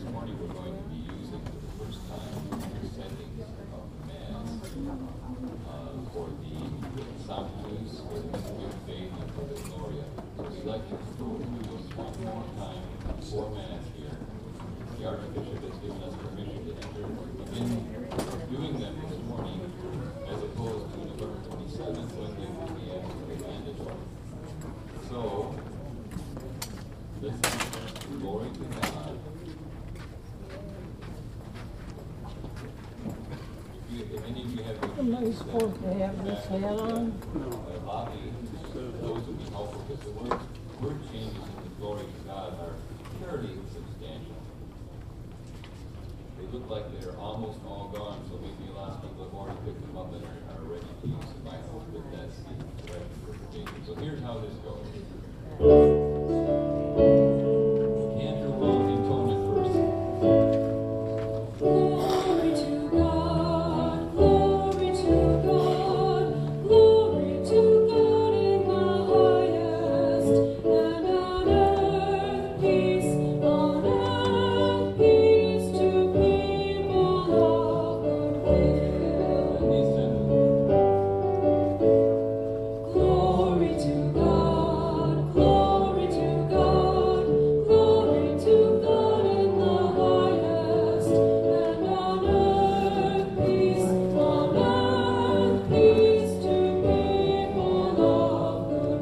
morning we're going to be using for the first time the settings of Mass for the Sanctus, for the Mystery of Faith, and for the Gloria. So we'd like to go through those one more time before Mass here. The Archbishop has given us permission to enter or begin doing them this morning, as opposed to November 27th, when they will be actually mandatory. So, listen, glory to God. If any of you have Am I supposed to have this hat on? lobby, those would be helpful, because the word changes in the glory to God are fairly substantial. They look like they're almost all gone, so maybe a lot of people have already picked them up and are ready to use them. I hope that that's the correct interpretation. So here's how this goes. Cantor will intone it first. Glory to God, glory to God, glory to God in the highest, and on earth peace to people of good will. Glory to God, glory to God, glory to God in the highest, and on earth peace to people of good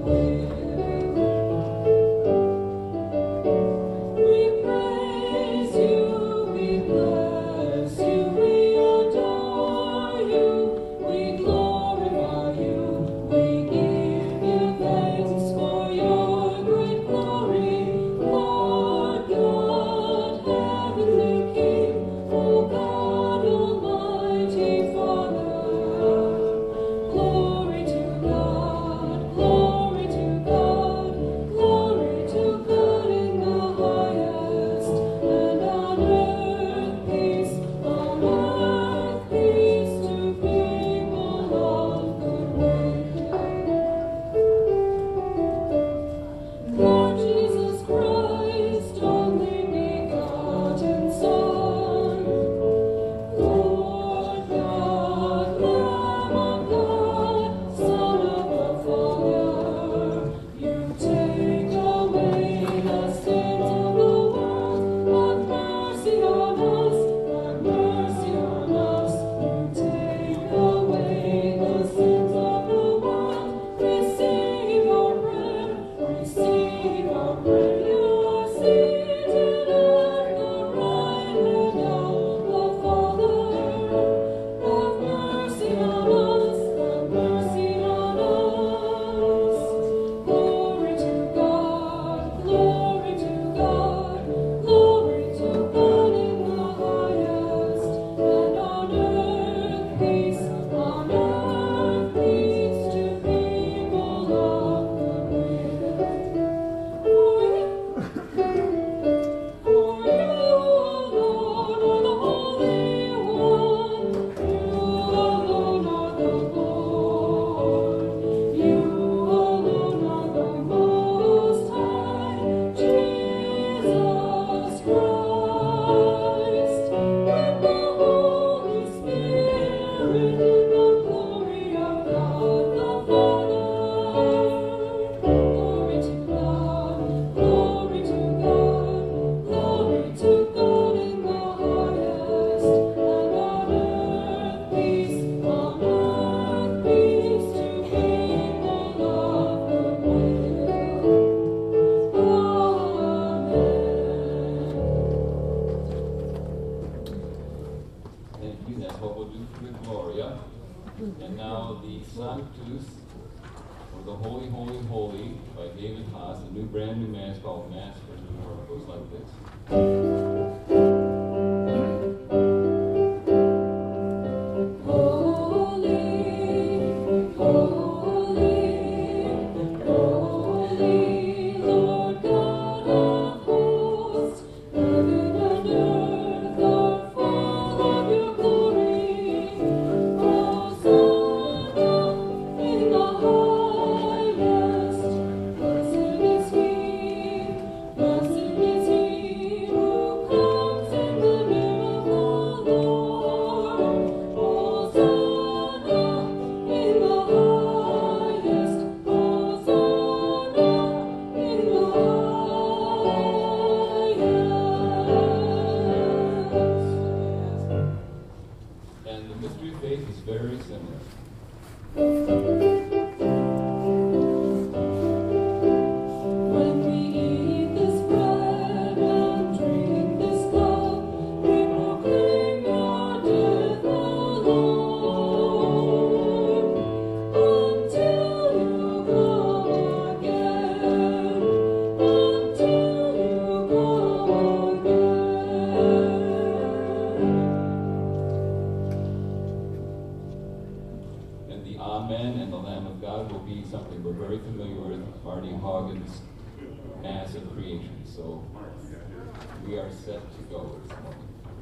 will. We praise you, we bless you, we adore you, we glorify you, we give you thanks for your great glory, Lord God, heavenly King, O God, Almighty Father. Glory to God, glory to God, glory to God in the highest, and on earth peace to people of good will. Lord Jesus Christ, only begotten Son, Lord God, Lamb of God, Son of the Father, you take away the sins of the world. Have mercy on us, have mercy on us. You take away the sins of the world. Receive our prayer, receive our prayer. You are seated at the right hand of the Father. Have mercy on us, have mercy on us. Glory to God, glory to God, glory to God in the highest, and on earth peace to people of good will. For you, Lord, are the Holy One. You alone are the Lord. You alone are the Most High. Jesus Christ, with the Holy Spirit, in the glory of God the Father. Glory to God, glory to God, glory to God in the highest, and on earth peace to people of good will. Amen. Thank you. That's what we'll do for the Gloria. And now the Sanctus, or the Holy, Holy, Holy, by David Haas, a brand new Mass called Mass for New York. It goes like this. Holy, holy, holy, Lord God of hosts, heaven and earth are full of your glory. Hosanna in the highest. Blessed is he who Hagen's Mass of Creation. So we are set to go this morning.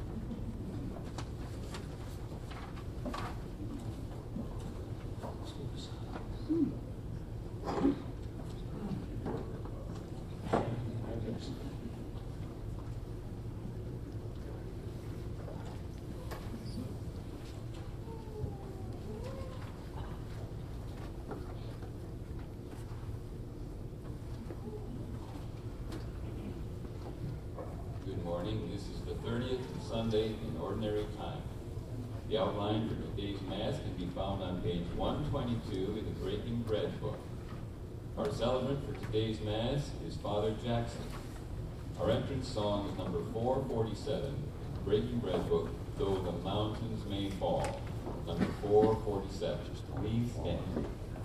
Good morning. This is the 30th Sunday in Ordinary Time. The outline for today's Mass can be found on page 122 in the Breaking Bread book. Our celebrant for today's Mass is Father Jackson. Our entrance song is number 447, Breaking Bread book, Though the Mountains May Fall, number 447. Please stand.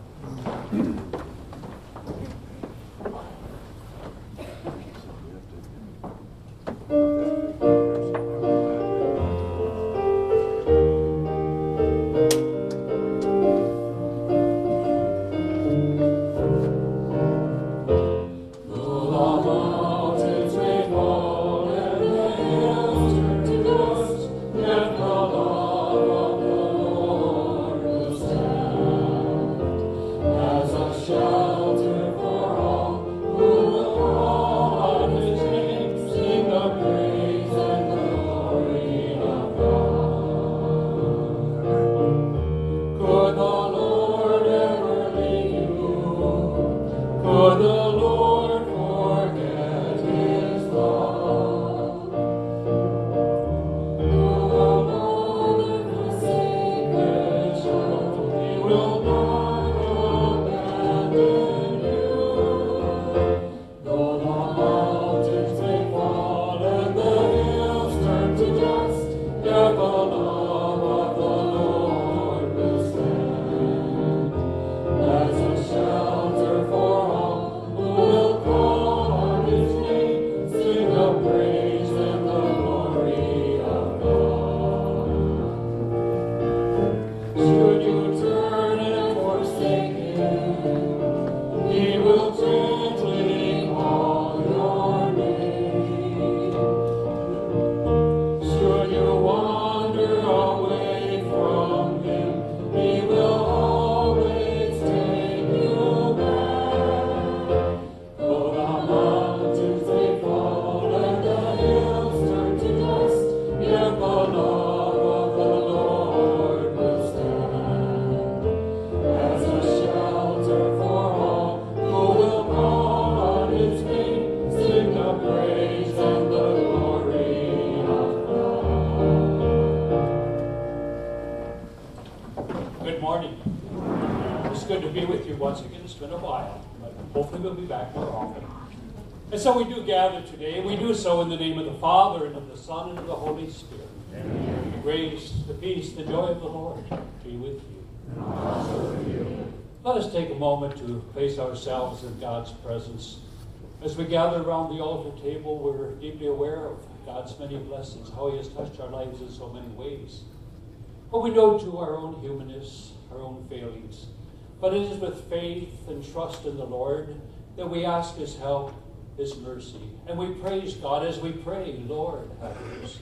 And so we do gather today, and we do so in the name of the Father, and of the Son, and of the Holy Spirit. Amen. The grace, the peace, the joy of the Lord be with you. And also with you. Let us take a moment to place ourselves in God's presence. As we gather around the altar table, we're deeply aware of God's many blessings, how He has touched our lives in so many ways. But we know too our own humanness, our own failings. But it is with faith and trust in the Lord that we ask His help, His mercy. And we praise God as we pray, Lord, have mercy.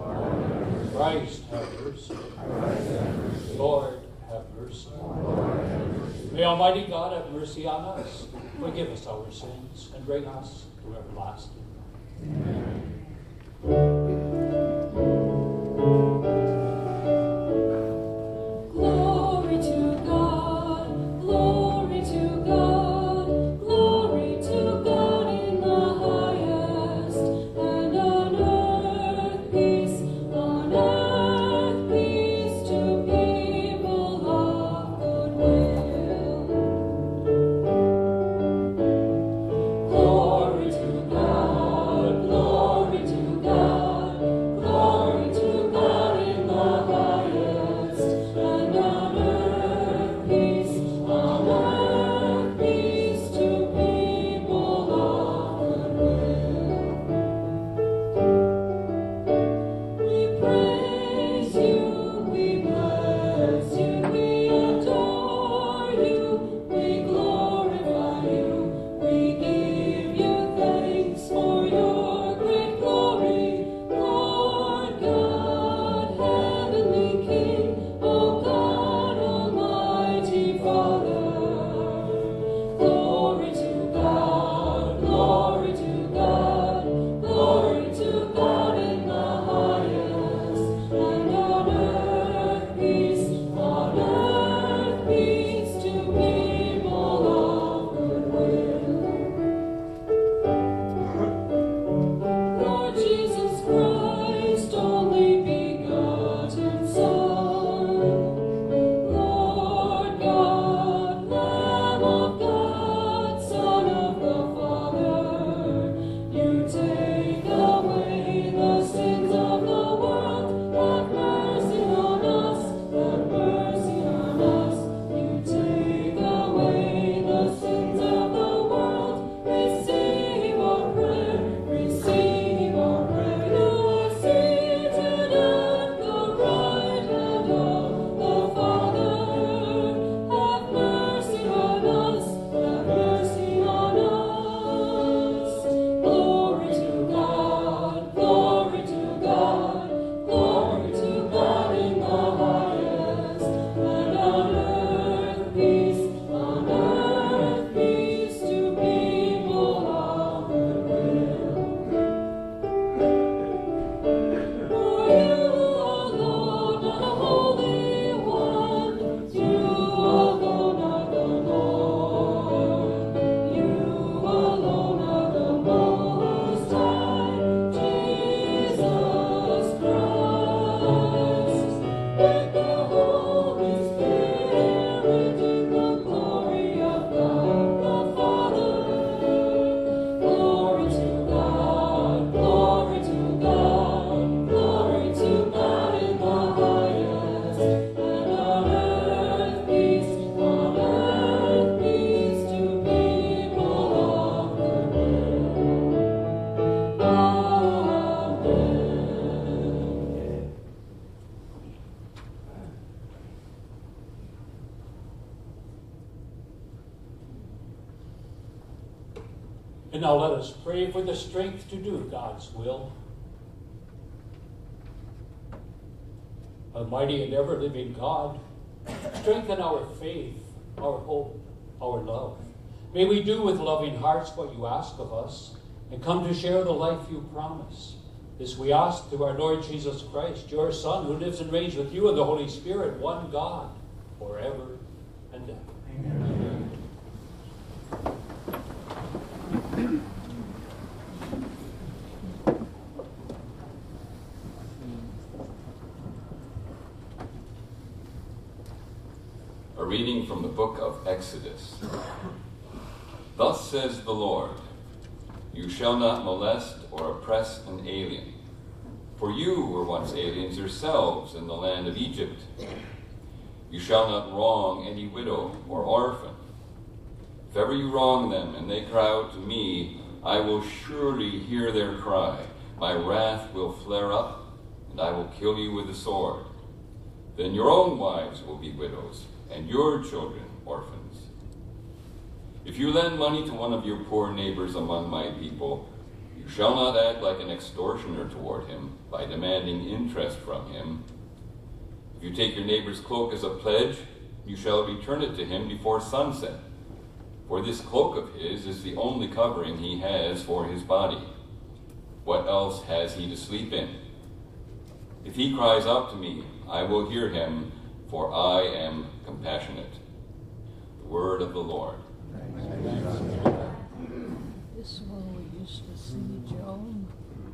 Christ, have mercy. Lord, have mercy. May Almighty God have mercy on us, forgive us our sins, and bring us to everlasting. Glory to God, glory to God, glory to God in the highest, and on earth peace to people of good will. Glory to God. And now let us pray for the strength to do God's will. Almighty and ever-living God, strengthen our faith, our hope, our love. May we do with loving hearts what you ask of us and come to share the life you promise. This we ask through our Lord Jesus Christ, your Son, who lives and reigns with you and the Holy Spirit, one God, forever and ever. Amen. A reading from the book of Exodus. Thus says the Lord, you shall not molest or oppress an alien, for you were once aliens yourselves in the land of Egypt. You shall not wrong any widow or orphan. If ever you wrong them and they cry out to me, I will surely hear their cry. My wrath will flare up, and I will kill you with the sword. Then your own wives will be widows, and your children orphans. If you lend money to one of your poor neighbors among my people, you shall not act like an extortioner toward him by demanding interest from him. If you take your neighbor's cloak as a pledge, you shall return it to him before sunset. For this cloak of his is the only covering he has for his body. What else has he to sleep in? If he cries out to me, I will hear him, for I am compassionate. The word of the Lord. This is where we used to see Joan.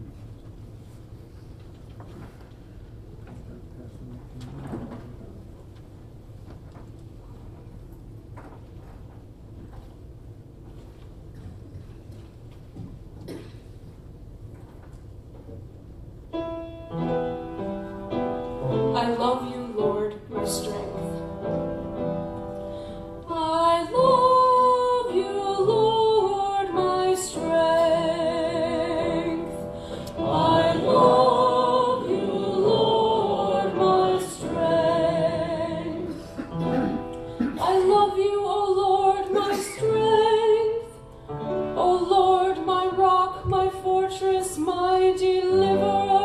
I love you, Lord, my strength. I love you, Lord, my strength. I love you, Lord, my strength. I love you, O Lord, my strength. O Lord, my rock, my fortress, my deliverer.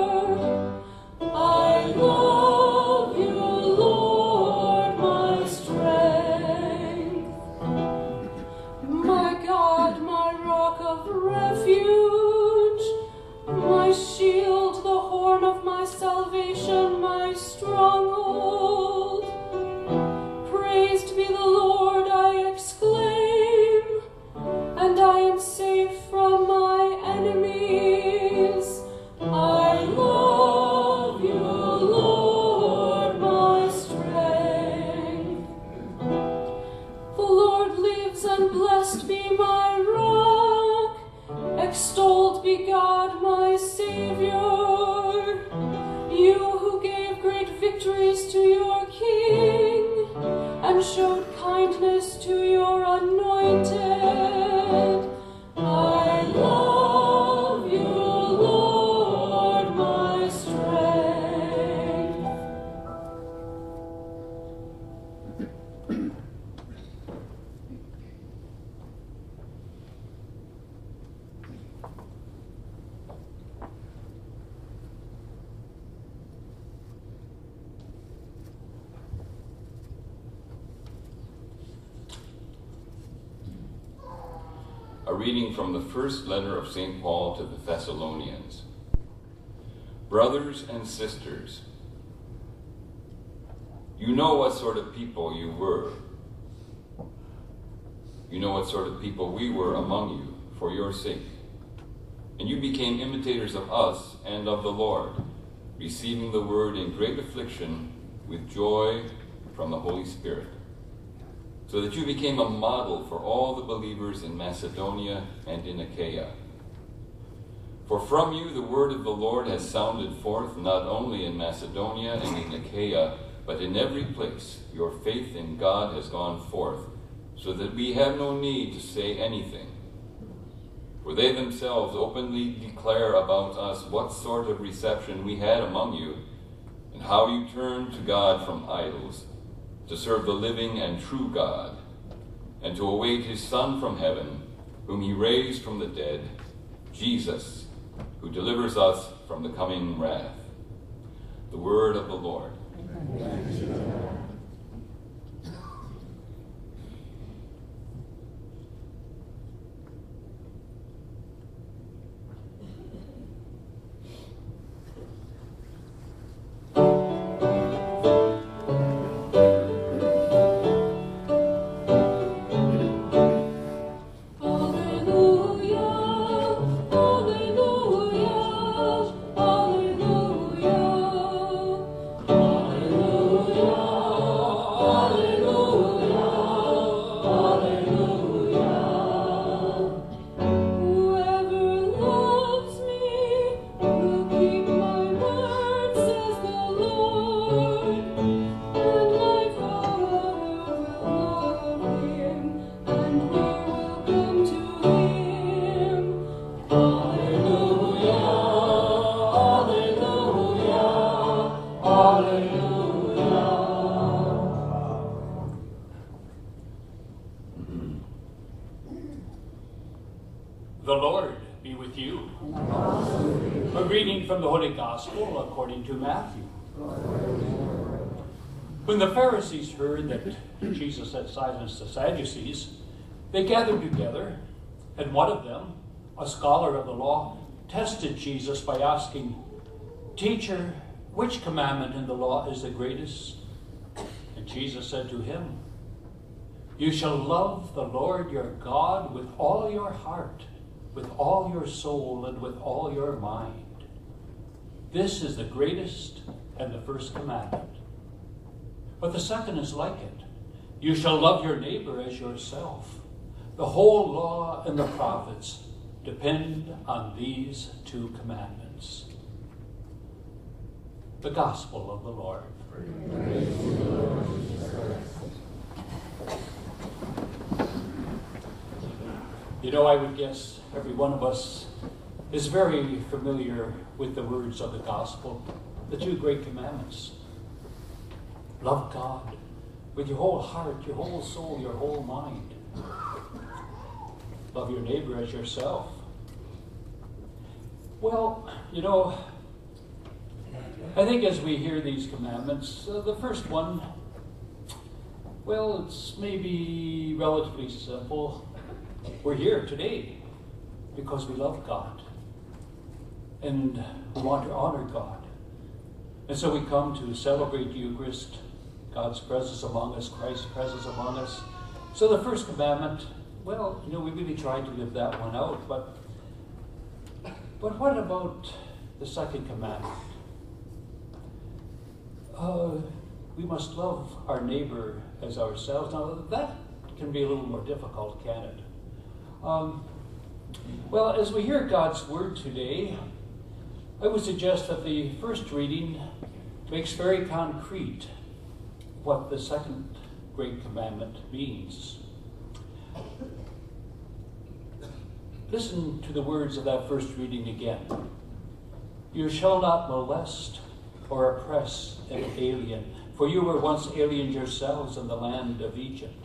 I love you, Lord, my strength. My God, my rock of refuge, my shield, the horn of my salvation, my stronghold. Praised be the Lord, I exclaim, and I am safe from my enemies. I love you, Lord, my strength. The Lord lives, and blessed be my rock. Extolled be God, my Savior. You who gave great victories to your King, and showed kindness to your anointed. I love you, Lord, my strength. A reading from the first letter of St. Paul to the Thessalonians. Brothers and sisters, you know what sort of people you were. You know what sort of people we were among you for your sake. And you became imitators of us and of the Lord, receiving the word in great affliction with joy from the Holy Spirit, so that you became a model for all the believers in Macedonia and in Achaia. For from you the word of the Lord has sounded forth not only in Macedonia and in Achaia, but in every place your faith in God has gone forth, so that we have no need to say anything. For they themselves openly declare about us what sort of reception we had among you, and how you turned to God from idols, to serve the living and true God, and to await his Son from heaven, whom he raised from the dead, Jesus, who delivers us from the coming wrath. The word of the Lord. The Lord be with you. A reading from the Holy Gospel according to Matthew. When the Pharisees heard that Jesus had silenced the Sadducees, they gathered together, and one of them, a scholar of the law, tested Jesus by asking, "Teacher, which commandment in the law is the greatest?" And Jesus said to him, "You shall love the Lord your God with all your heart, with all your soul, and with all your mind. This is the greatest and the first commandment. But the second is like it. You shall love your neighbor as yourself. The whole law and the prophets depend on these two commandments." The Gospel of the Lord. You know, I would guess every one of us is very familiar with the words of the Gospel, the two great commandments. Love God with your whole heart, your whole soul, your whole mind. Love your neighbor as yourself. Well, you know, I think as we hear these commandments, the first one, well, it's maybe relatively simple. We're here today because we love God and we want to honor God. And so we come to celebrate the Eucharist, God's presence among us, Christ's presence among us. So the first commandment, well, you know, we really tried to live that one out, but what about the second commandment? We must love our neighbor as ourselves. Now, that can be a little more difficult, can it? Well, as we hear God's word today, I would suggest that the first reading makes very concrete what the second great commandment means. Listen to the words of that first reading again. You shall not molest or oppress an alien, for you were once aliens yourselves in the land of Egypt.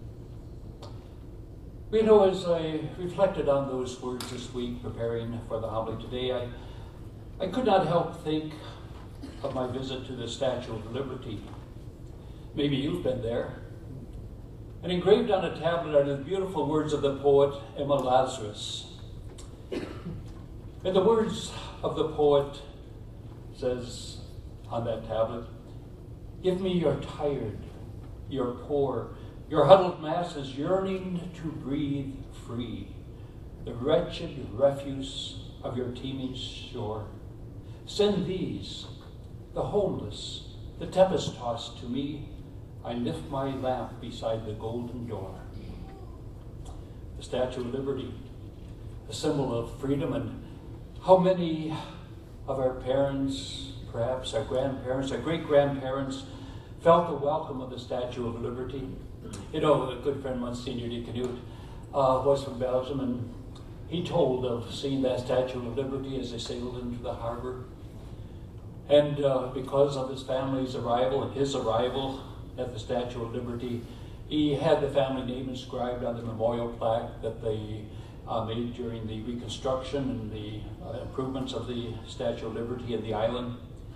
You know, as I reflected on those words this week, preparing for the homily today, I could not help think of my visit to the Statue of Liberty. Maybe you've been there. And engraved on a tablet are the beautiful words of the poet Emma Lazarus. And the words of the poet says on that tablet, "Give me your tired, your poor, your huddled masses yearning to breathe free, the wretched refuse of your teeming shore. Send these, the homeless, the tempest-tossed to me. I lift my lamp beside the golden door." The Statue of Liberty, a symbol of freedom, and how many of our parents, perhaps our grandparents, our great-grandparents, felt the welcome of the Statue of Liberty. You know, a good friend, Monsignor de Canute, was from Belgium, and he told of seeing that Statue of Liberty as they sailed into the harbor. And because of his family's arrival and his arrival at the Statue of Liberty, he had the family name inscribed on the memorial plaque that they made during the reconstruction and the improvements of the Statue of Liberty in the island.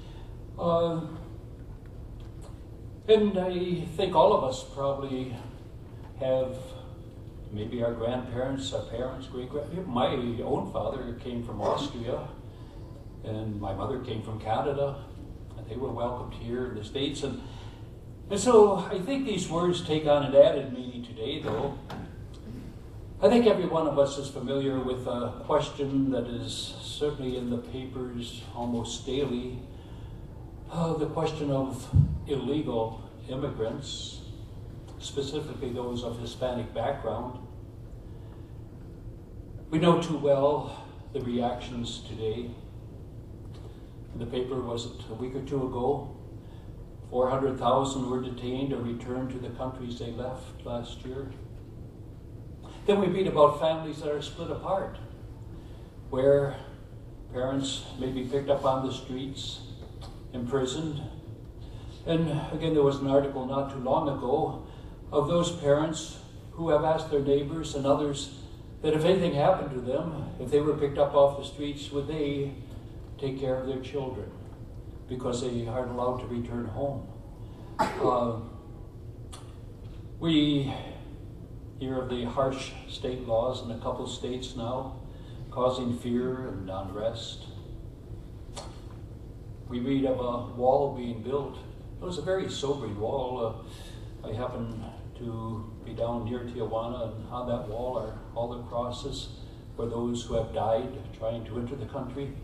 And I think all of us probably have maybe our grandparents, our parents, great-grandparents. My own father came from Austria, and my mother came from Canada, and they were welcomed here in the States. And so I think these words take on an added meaning today, though. I think every one of us is familiar with a question that is certainly in the papers almost daily, the question of illegal immigrants, specifically those of Hispanic background. We know too well the reactions today. In the paper, was it a week or two ago, 400,000 were detained or returned to the countries they left last year. Then we read about families that are split apart, where parents may be picked up on the streets, imprisoned. And again, there was an article not too long ago of those parents who have asked their neighbors and others that if anything happened to them, if they were picked up off the streets, would they take care of their children because they aren't allowed to return home. We hear of the harsh state laws in a couple states now, causing fear and unrest. We read of a wall being built. It was a very sobering wall. I happened to be down near Tijuana, and on that wall are all the crosses for those who have died trying to enter the country.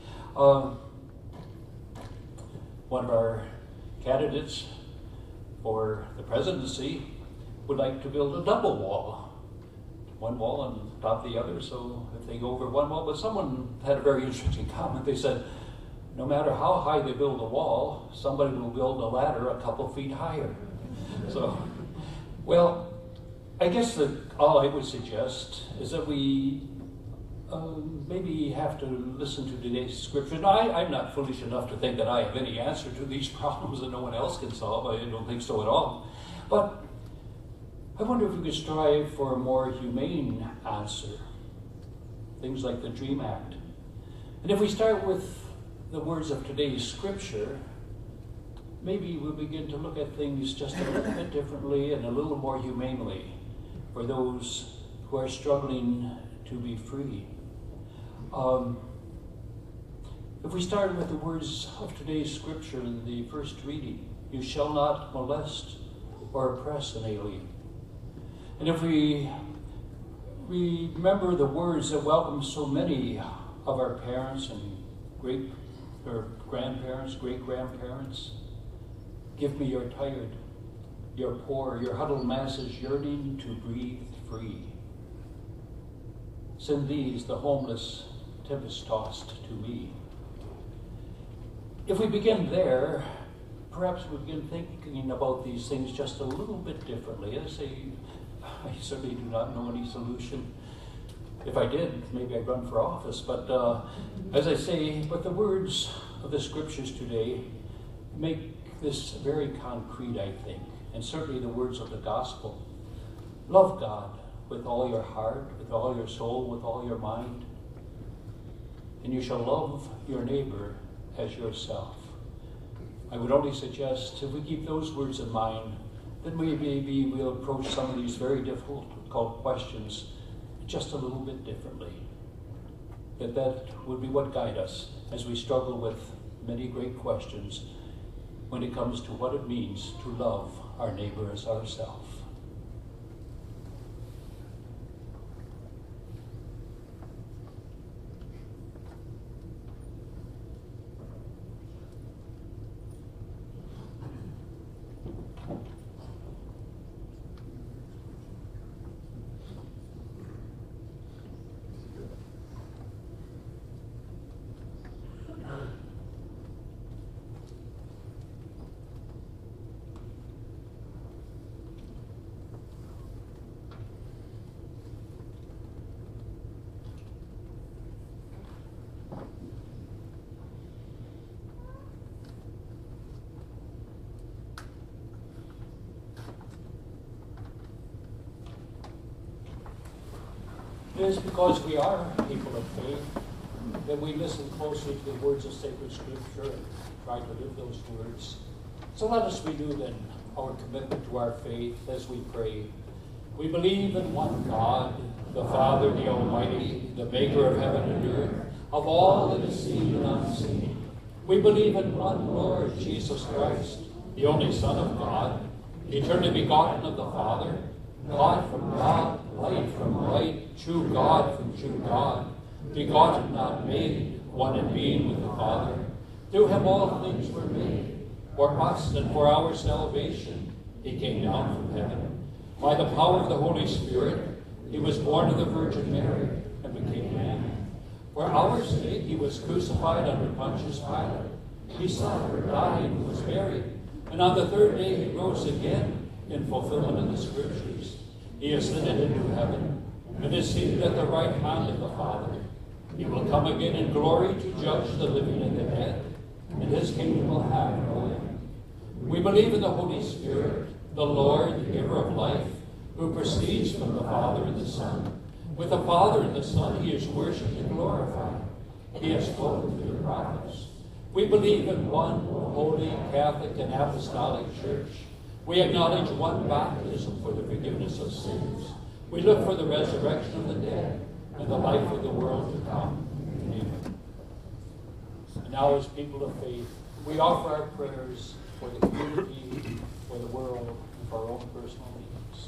One of our candidates for the presidency would like to build a double wall. One wall on top of the other, so if they go over one wall, but someone had a very interesting comment. They said, no matter how high they build a wall, somebody will build a ladder a couple feet higher. So, well, I guess that all I would suggest is that we maybe have to listen to today's scripture. Now, I'm not foolish enough to think that I have any answer to these problems that no one else can solve. I don't think so at all. But I wonder if we could strive for a more humane answer. Things like the DREAM Act. And if we start with the words of today's scripture, maybe we'll begin to look at things just a little bit differently and a little more humanely for those who are struggling to be free. If we start with the words of today's scripture in the first reading, you shall not molest or oppress an alien. And if we remember the words that welcome so many of our parents and grandparents, great-grandparents, give me your tired, your poor, your huddled masses yearning to breathe free. Send these, the homeless, tempest-tossed, to me. If we begin there, perhaps we begin thinking about these things just a little bit differently. I certainly do not know any solution. If I did, maybe I'd run for office. But as I say, but the words of the scriptures today make this very concrete, I think, and certainly the words of the gospel. Love God with all your heart, with all your soul, with all your mind, and you shall love your neighbor as yourself. I would only suggest if we keep those words in mind, then maybe we'll approach some of these very difficult questions just a little bit differently. That would be what guide us as we struggle with many great questions when it comes to what it means to love our neighbor as ourselves. is because we are people of faith that we listen closely to the words of sacred Scripture and try to live those words. So let us renew then our commitment to our faith as we pray. We believe in one God, the Father, the Almighty, the maker of heaven and earth, of all that is seen and unseen. We believe in one Lord Jesus Christ, the only Son of God, eternally begotten of the Father, God from God, light from light, true God from true God, begotten, not made, one in being with the Father. Through him all things were made. For us and for our salvation, he came down from heaven. By the power of the Holy Spirit, he was born of the Virgin Mary and became man. For our sake, he was crucified under Pontius Pilate. He suffered, died, and was buried. And on the third day, he rose again in fulfillment of the Scriptures. He ascended into heaven and is seated at the right hand of the Father. He will come again in glory to judge the living and the dead, and his kingdom will have no end. We believe in the Holy Spirit, the Lord, the giver of life, who proceeds from the Father and the Son. With the Father and the Son, he is worshipped and glorified. He has spoken through the prophets. We believe in one holy, Catholic, and apostolic church. We acknowledge one baptism for the forgiveness of sins. We look for the resurrection of the dead and the life of the world to come. Amen. And now, as people of faith, we offer our prayers for the community, for the world, and for our own personal needs.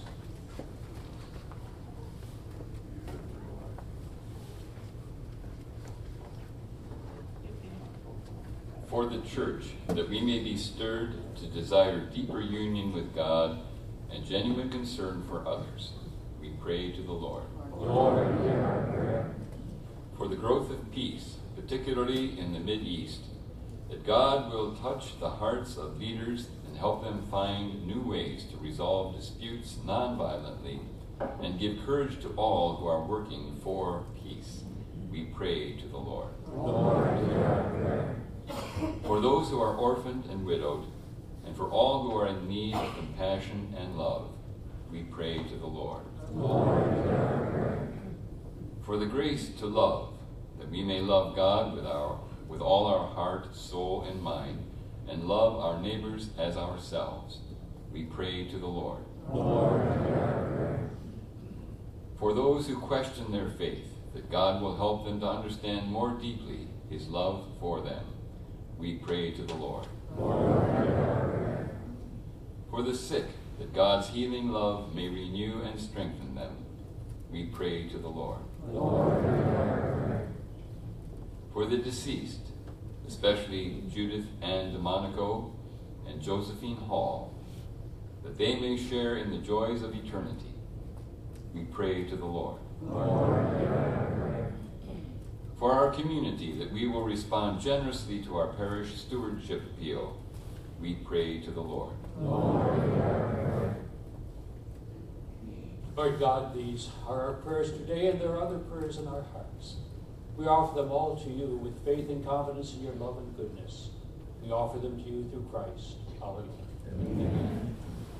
For the church, that we may be stirred to desire deeper union with God and genuine concern for others, we pray to the Lord. Lord, hear our prayer. For the growth of peace, particularly in the Mideast, that God will touch the hearts of leaders and help them find new ways to resolve disputes nonviolently and give courage to all who are working for peace, we pray to the Lord. Lord, hear our prayer. For those who are orphaned and widowed, and for all who are in need of compassion and love, we pray to the Lord. Lord, hear our prayer. For the grace to love, that we may love God with all our heart, soul, and mind, and love our neighbors as ourselves, we pray to the Lord. Lord, hear our prayer. For those who question their faith, that God will help them to understand more deeply his love for them, we pray to the Lord. Lord, hear our prayer. For the sick, that God's healing love may renew and strengthen them, we pray to the Lord. Lord, hear our prayer. For the deceased, especially Judith Ann DeMonico and Josephine Hall, that they may share in the joys of eternity, we pray to the Lord. Lord, hear our prayer. For our community, that we will respond generously to our parish stewardship appeal, we pray to the Lord. Lord, hear our prayer. Lord God, these are our prayers today, and there are other prayers in our hearts. We offer them all to you with faith and confidence in your love and goodness. We offer them to you through Christ, our Lord. Amen.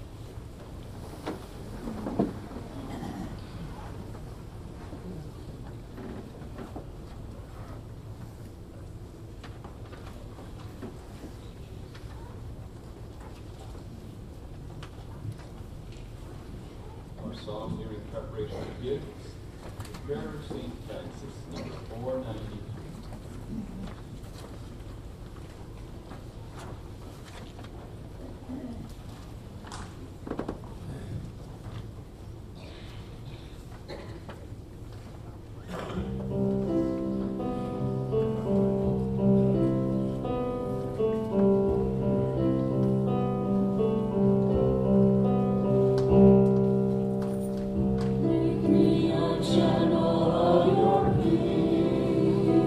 Our psalm here in preparation of gifts, prayer of St. Francis, number 493. Make me a channel of your peace.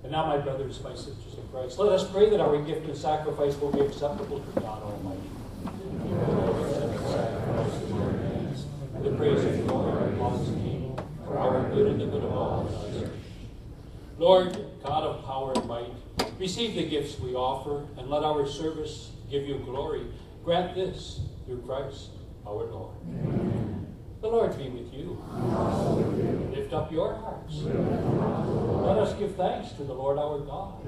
And now, my brothers, my sisters in Christ, let us pray that our gift and sacrifice will be acceptable to God Almighty. The praise of the Lord and God's King, for our good and the good of all God's church. Lord, God of power and might, receive the gifts we offer, and let our service give you glory. Grant this through Christ our Lord. Amen. The Lord be with you. Lift up your hearts. Let us give thanks to the Lord our God.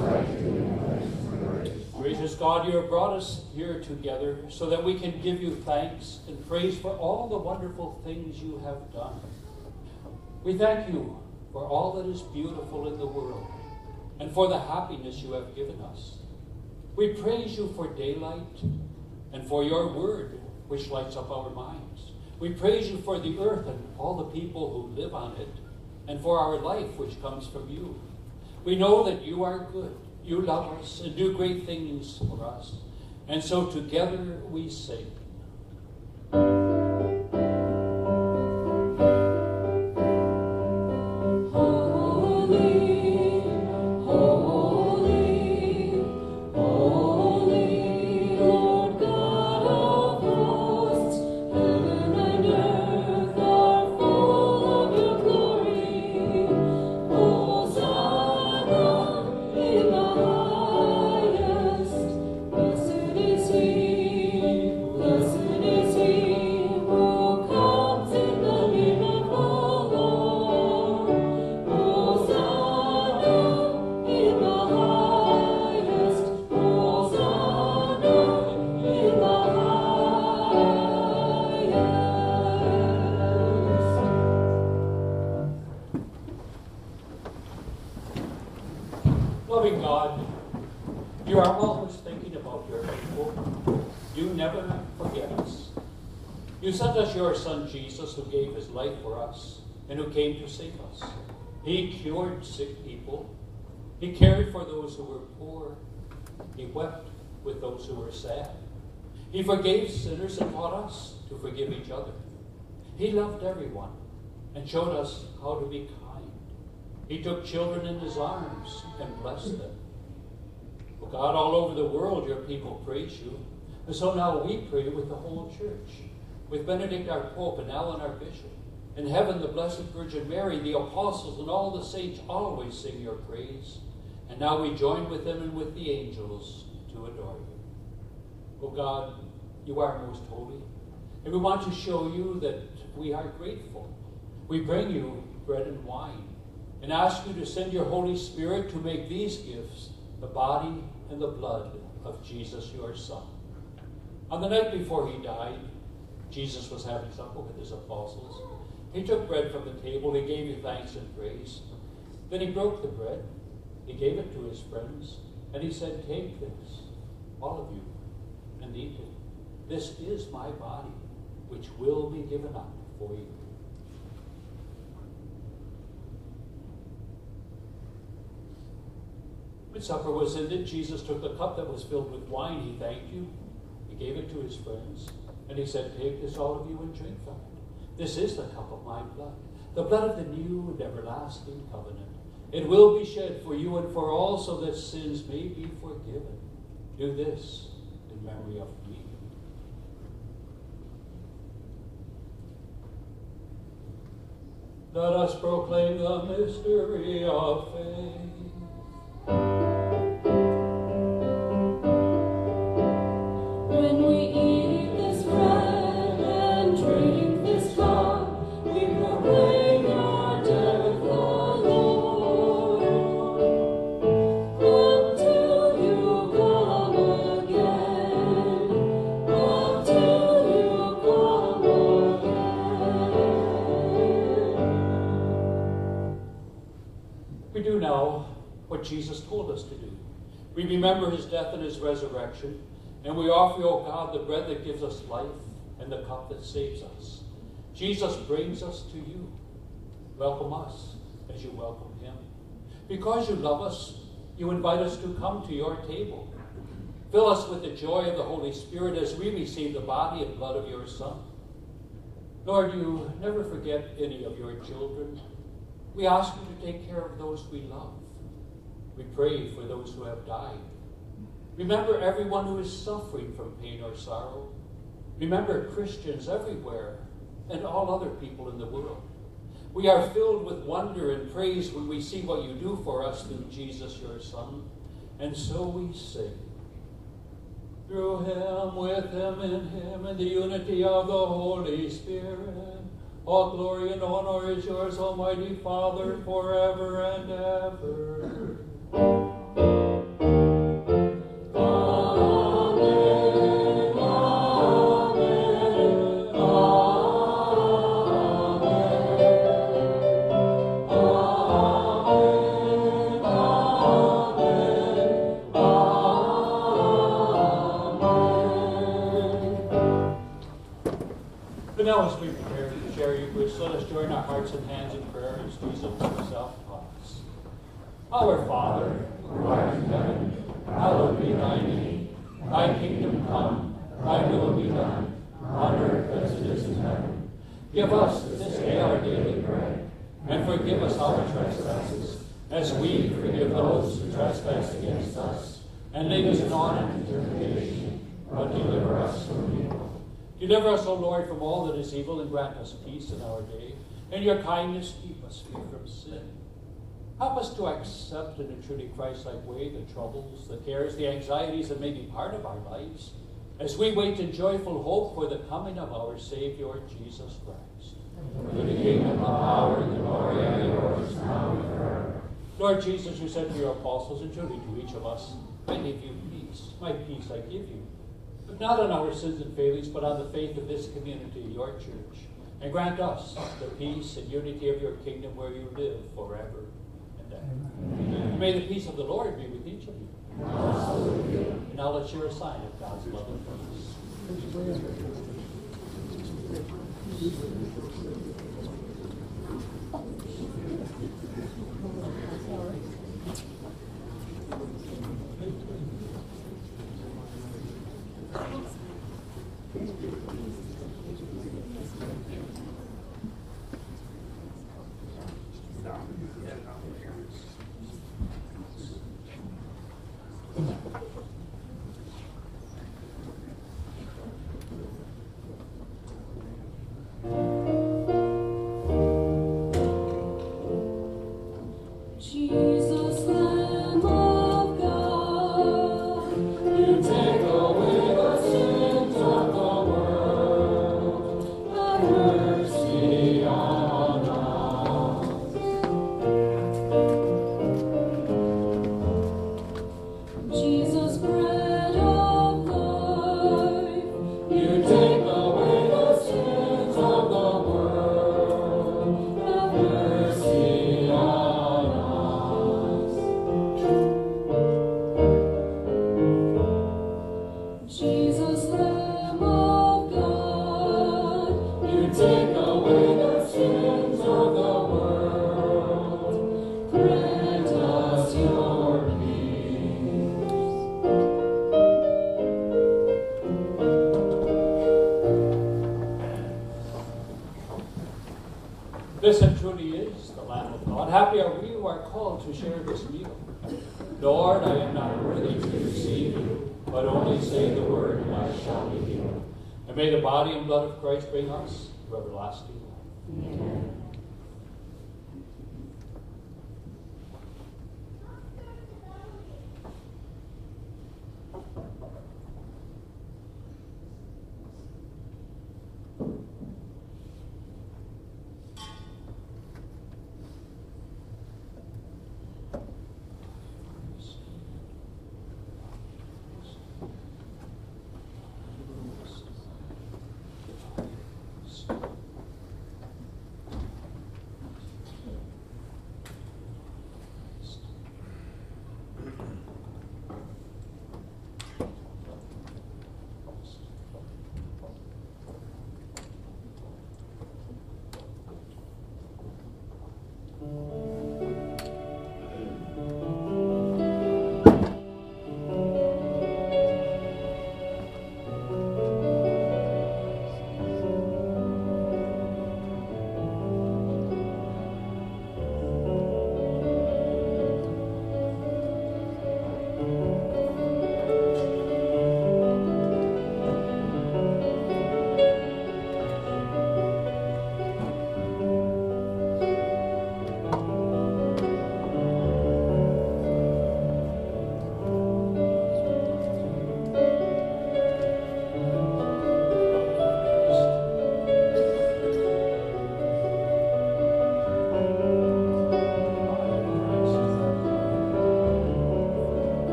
Gracious God, you have brought us here together so that we can give you thanks and praise for all the wonderful things you have done. We thank you for all that is beautiful in the world and for the happiness you have given us. We praise you for daylight and for your word, which lights up our minds. We praise you for the earth and all the people who live on it, and for our life which comes from you. We know that you are good, you love us, and do great things for us. And so together we sing. Loving God, you are always thinking about your people. You never forget us. You sent us your Son Jesus, who gave his life for us and who came to save us. He cured sick people. He cared for those who were poor. He wept with those who were sad. He forgave sinners and taught us to forgive each other. He loved everyone and showed us how to be kind. He took children in his arms and blessed them. Oh God, all over the world your people praise you. And so now we pray with the whole church, with Benedict our Pope and Alan our Bishop. In heaven the Blessed Virgin Mary, the apostles, and all the saints always sing your praise. And now we join with them and with the angels to adore you. Oh God, you are most holy. And we want to show you that we are grateful. We bring you bread and wine and ask you to send your Holy Spirit to make these gifts the body and the blood of Jesus, your Son. On the night before he died, Jesus was having supper with his apostles. He took bread from the table. He gave you thanks and praise. Then he broke the bread. He gave it to his friends. And he said, "Take this, all of you, and eat it. This is my body, which will be given up for you." When supper was ended, Jesus took the cup that was filled with wine. He thanked you. He gave it to his friends. And he said, "Take this, all of you, and drink from it. This is the cup of my blood, the blood of the new and everlasting covenant. It will be shed for you and for all, so that sins may be forgiven. Do this in memory of me." Let us proclaim the mystery of faith. When we eat this bread and drink this cup, we proclaim your death, O Lord, until you come again, until you come again. We do now what Jesus told us to do. We remember his death and his resurrection, and we offer you, O God, the bread that gives us life and the cup that saves us. Jesus brings us to you. Welcome us as you welcome him. Because you love us, you invite us to come to your table. Fill us with the joy of the Holy Spirit as we receive the body and blood of your Son. Lord, you never forget any of your children. We ask you to take care of those we love. We pray for those who have died. Remember everyone who is suffering from pain or sorrow. Remember Christians everywhere and all other people in the world. We are filled with wonder and praise when we see what you do for us through Jesus, your Son. And so we sing. Through him, with him, in him, in the unity of the Holy Spirit, all glory and honor is yours, Almighty Father, forever and ever. Now, as we prepare to share Eucharist, let us join our hearts and hands in prayer as Jesus himself taught us. Our Father, who art in heaven, hallowed be thy name. Thy kingdom come, thy will be done, on earth as it is in heaven. Give us this day our daily bread, and forgive us our trespasses, as we forgive those who trespass against us. And lead us not into temptation, but deliver us from evil. Deliver us, O Lord, from all that is evil, and grant us peace in our day. In your kindness, keep us free from sin. Help us to accept in a truly Christ-like way the troubles, the cares, the anxieties that may be part of our lives, as we wait in joyful hope for the coming of our Savior, Jesus Christ. For the kingdom, the power, and the glory are yours, now and forever. Lord Jesus, you said to your apostles, and truly to each of us, I give you peace. My peace I give you. But not on our sins and failings, but on the faith of this community, your church. And grant us the peace and unity of your kingdom where you live forever and ever. And may the peace of the Lord be with each of you. And now let's share a sign of God's love and peace. Jesus, Lamb of God, you take away the sins of the world. Have mercy on us. Jesus, bread of life, you take away the sins of the world. Have mercy on us. Jesus, Lamb of God, you take away the sins of the world. Grant us your peace. This and truly is the Lamb of God. Happy are we who are called to share this meal. Lord, I am not worthy to receive you, but only say the word, and I shall be healed. And may the body and blood of Christ bring us to everlasting life. Amen.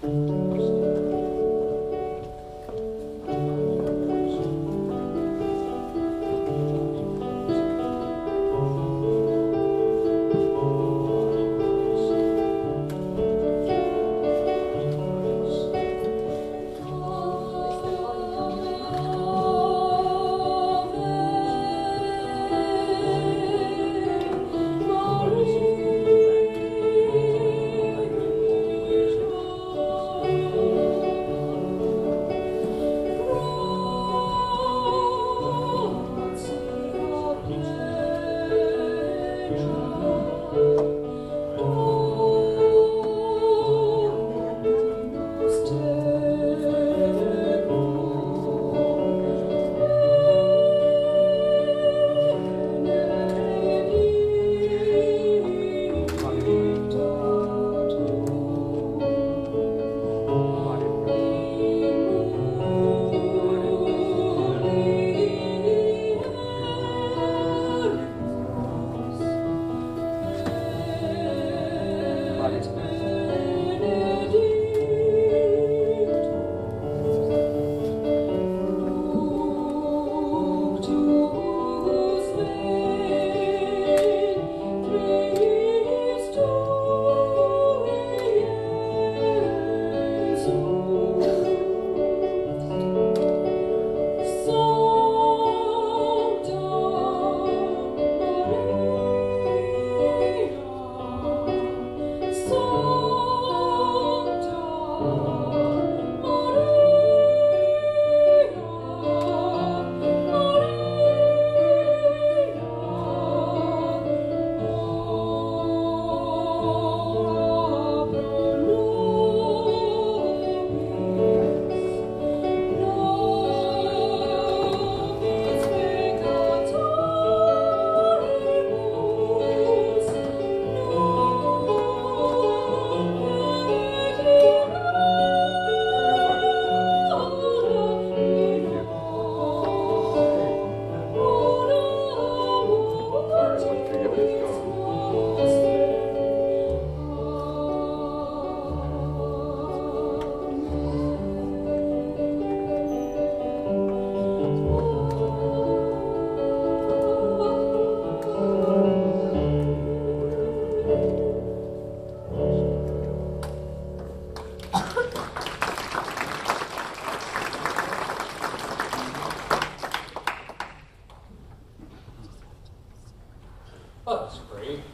Let us pray.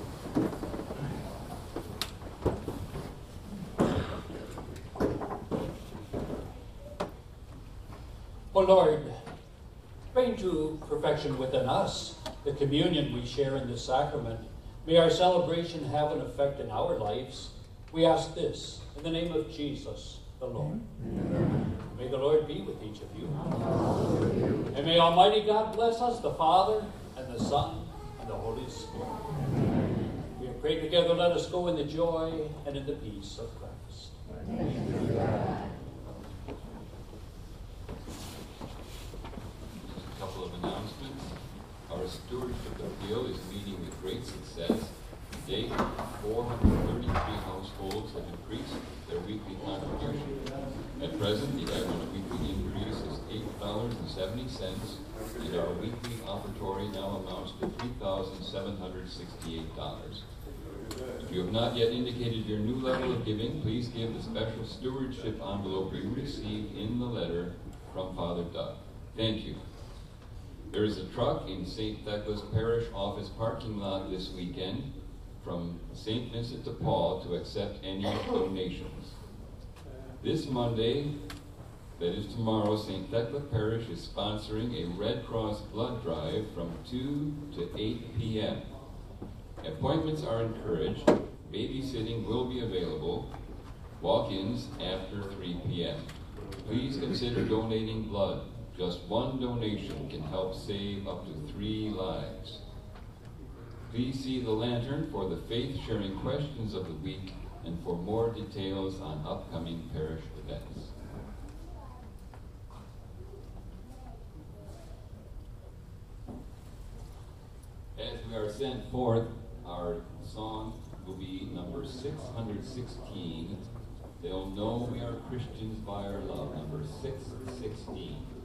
O Lord, bring to perfection within us the communion we share in this sacrament. May our celebration have an effect in our lives. We ask this in the name of Jesus, the Lord. Amen. May the Lord be with each of you. Amen. And may Almighty God bless us, the Father, and the Son, and the Holy Spirit. Amen. We have prayed together. Let us go in the joy and in the peace of Christ. Amen. A couple of announcements. Our stewardship appeal is meeting with great success. To date, 433 households have increased their weekly contribution. At present, the average weekly increase is $8.70, and our weekly offertory now amounts to $3,768. If you have not yet indicated your new level of giving, please give the special stewardship envelope you received in the letter from Father Doug. Thank you. There is a truck in St. Thecla's Parish office parking lot this weekend from St. Vincent de Paul to accept any donations. This Monday, that is tomorrow, St. Thecla Parish is sponsoring a Red Cross blood drive from 2 to 8 p.m. Appointments are encouraged. Babysitting will be available. Walk-ins after 3 p.m. Please consider donating blood. Just one donation can help save up to 3 lives. Please see the lantern for the faith-sharing questions of the week and for more details on upcoming parish events. As we are sent forth, our song will be number 616, They'll know we are Christians by our love. Number 616.